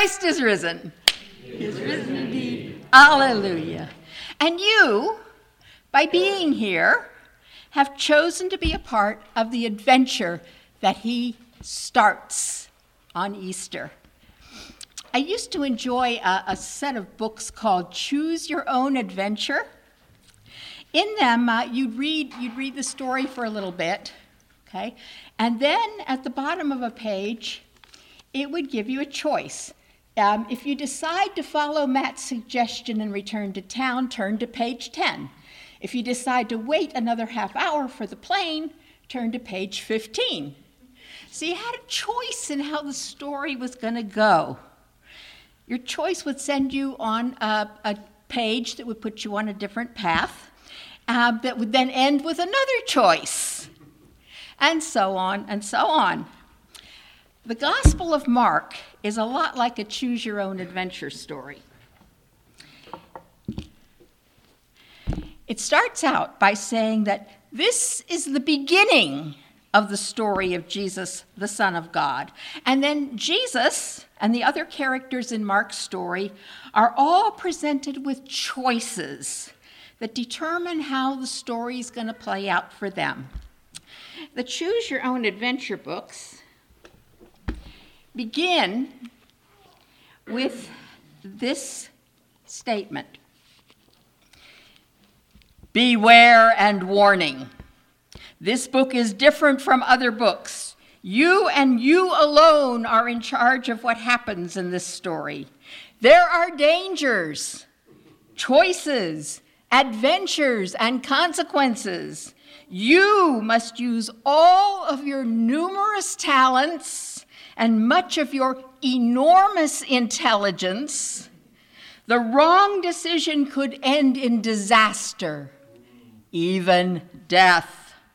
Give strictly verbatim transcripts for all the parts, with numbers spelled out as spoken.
Christ is risen. He is risen indeed. Hallelujah. And you, by being here, have chosen to be a part of the adventure that he starts on Easter. I used to enjoy a, a set of books called Choose Your Own Adventure. In them, uh, you'd read you'd read the story for a little bit, okay? And then at the bottom of a page, it would give you a choice. Um, if you decide to follow Matt's suggestion and return to town, turn to page ten. If you decide to wait another half hour for the plane, turn to page fifteen. So you had a choice in how the story was going to go. Your choice would send you on a, a page that would put you on a different path, uh, that would then end with another choice, and so on and so on. The Gospel of Mark is a lot like a choose-your-own-adventure story. It starts out by saying that this is the beginning of the story of Jesus, the Son of God. And then Jesus and the other characters in Mark's story are all presented with choices that determine how the story is going to play out for them. The Choose Your Own Adventure books begin with this statement: beware and warning. This book is different from other books. You and you alone are in charge of what happens in this story. There are dangers, choices, adventures, and consequences. You must use all of your numerous talents and much of your enormous intelligence. The wrong decision could end in disaster, even death.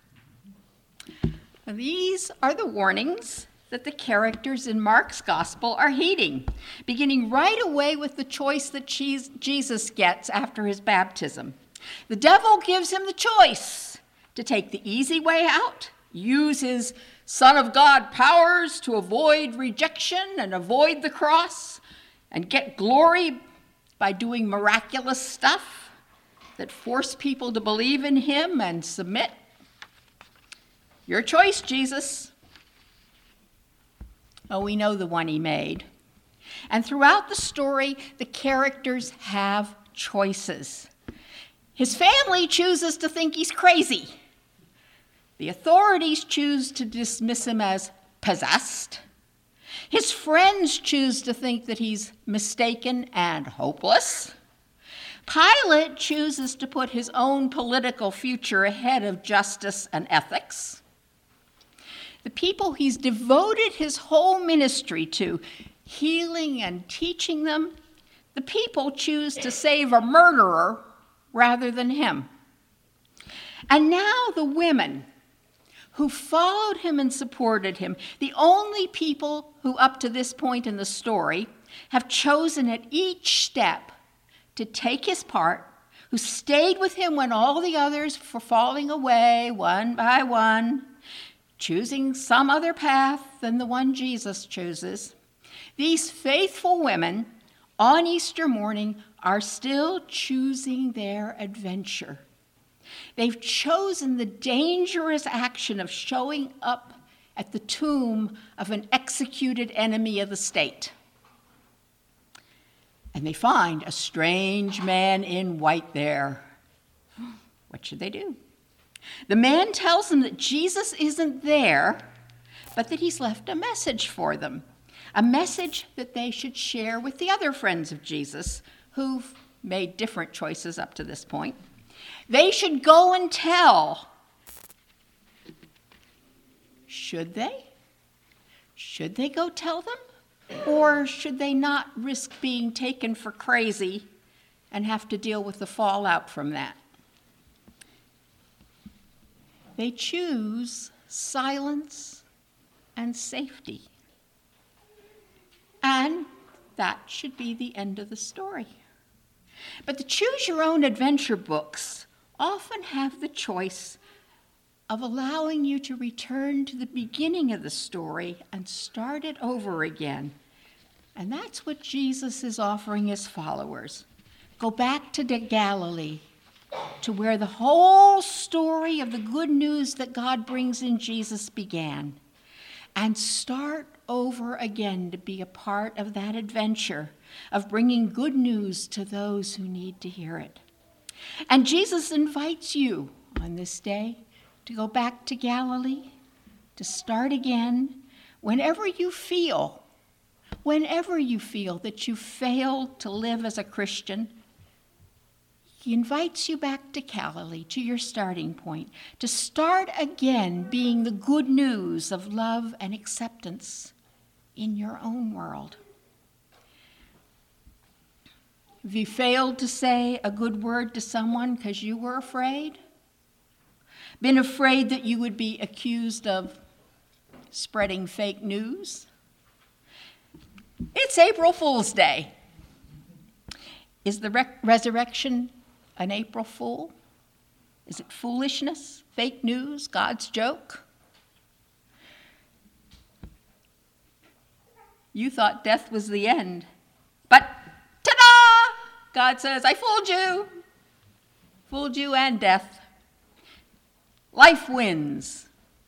These are the warnings that the characters in Mark's gospel are heeding, beginning right away with the choice that Jesus gets after his baptism. The devil gives him the choice to take the easy way out, use his Son of God powers to avoid rejection and avoid the cross, and get glory by doing miraculous stuff that force people to believe in him and submit. Your choice, Jesus. Oh, we know the one he made. And throughout the story, the characters have choices. His family chooses to think he's crazy. The authorities choose to dismiss him as possessed. His friends choose to think that he's mistaken and hopeless. Pilate chooses to put his own political future ahead of justice and ethics. The people he's devoted his whole ministry to, healing and teaching them, the people choose to save a murderer rather than him. And now the women who followed him and supported him, the only people who up to this point in the story have chosen at each step to take his part, who stayed with him when all the others were falling away one by one, choosing some other path than the one Jesus chooses. These faithful women on Easter morning are still choosing their adventure. They've chosen the dangerous action of showing up at the tomb of an executed enemy of the state. And they find a strange man in white there. What should they do? The man tells them that Jesus isn't there, but that he's left a message for them, a message that they should share with the other friends of Jesus who've made different choices up to this point. They should go and tell. Should they? Should they go tell them? Or should they not risk being taken for crazy and have to deal with the fallout from that? They choose silence and safety. And that should be the end of the story. But the Choose Your Own Adventure books often have the choice of allowing you to return to the beginning of the story and start it over again. And that's what Jesus is offering his followers. Go back to Galilee, to where the whole story of the good news that God brings in Jesus began, and start over again to be a part of that adventure of bringing good news to those who need to hear it. And Jesus invites you on this day to go back to Galilee, to start again whenever you feel, whenever you feel that you failed to live as a Christian. He invites you back to Galilee, to your starting point, to start again being the good news of love and acceptance in your own world. Have you failed to say a good word to someone because you were afraid? Been afraid that you would be accused of spreading fake news? It's April Fool's Day. Is the re- resurrection an April Fool? Is it foolishness, fake news, God's joke? You thought death was the end, but ta-da! God says, I fooled you. Fooled you and death. Life wins.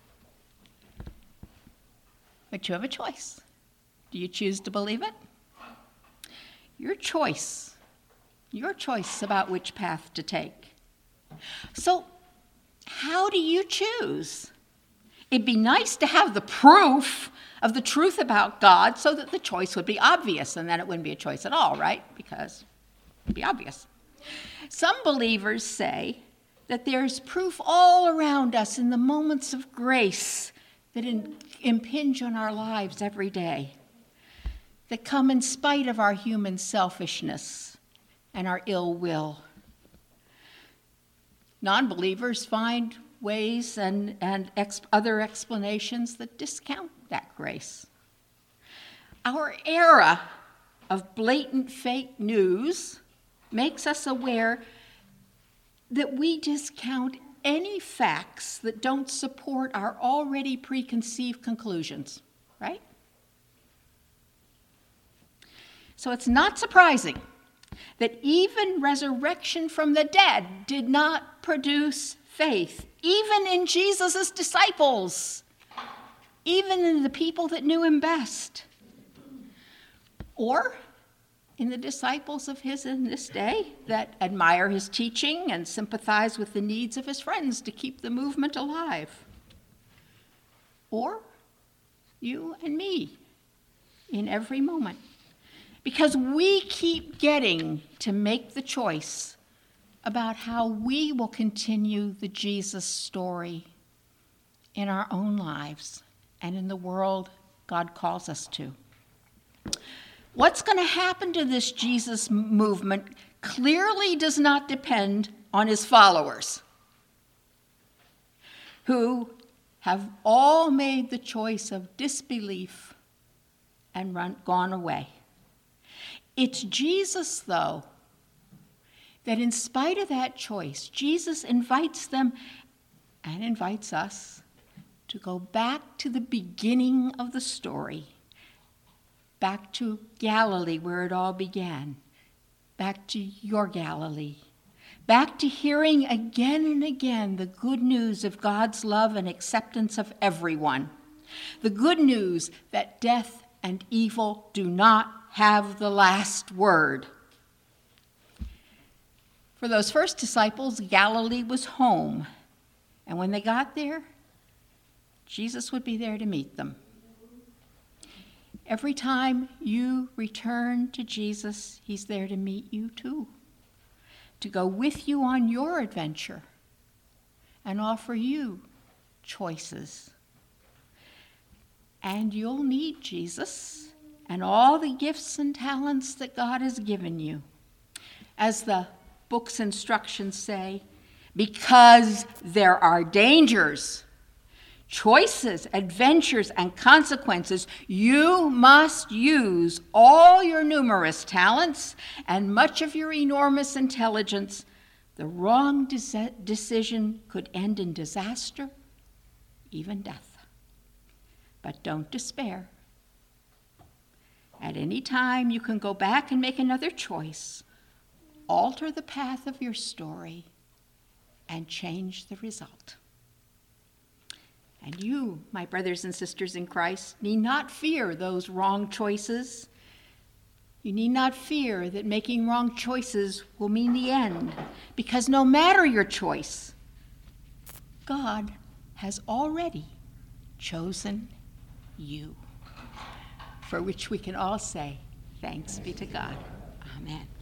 But you have a choice. Do you choose to believe it? Your choice. Your choice about which path to take. So, how do you choose? It'd be nice to have the proof of the truth about God so that the choice would be obvious, and then it wouldn't be a choice at all, right? Because it'd be obvious. Some believers say that there's proof all around us in the moments of grace that in, impinge on our lives every day, that come in spite of our human selfishness and our ill will. Non-believers find ways and, and ex- other explanations that discount that grace. Our era of blatant fake news makes us aware that we discount any facts that don't support our already preconceived conclusions, right? So it's not surprising that even resurrection from the dead did not produce faith, even in Jesus' disciples, even in the people that knew him best, or in the disciples of his in this day that admire his teaching and sympathize with the needs of his friends to keep the movement alive, or you and me in every moment. Because we keep getting to make the choice about how we will continue the Jesus story in our own lives and in the world God calls us to. What's going to happen to this Jesus movement clearly does not depend on his followers, who have all made the choice of disbelief and run, gone away. It's Jesus, though, that in spite of that choice, Jesus invites them and invites us to go back to the beginning of the story, back to Galilee where it all began, back to your Galilee, back to hearing again and again the good news of God's love and acceptance of everyone, the good news that death and evil do not have the last word. For those first disciples, Galilee was home, and when they got there, Jesus would be there to meet them. Every time you return to Jesus, he's there to meet you too, to go with you on your adventure and offer you choices. And you'll need Jesus and all the gifts and talents that God has given you. As the book's instructions say, because there are dangers, choices, adventures, and consequences, you must use all your numerous talents and much of your enormous intelligence. The wrong de- decision could end in disaster, even death. But don't despair. At any time, you can go back and make another choice, alter the path of your story, and change the result. And you, my brothers and sisters in Christ, need not fear those wrong choices. You need not fear that making wrong choices will mean the end, because no matter your choice, God has already chosen you, for which we can all say, thanks be to God. Amen.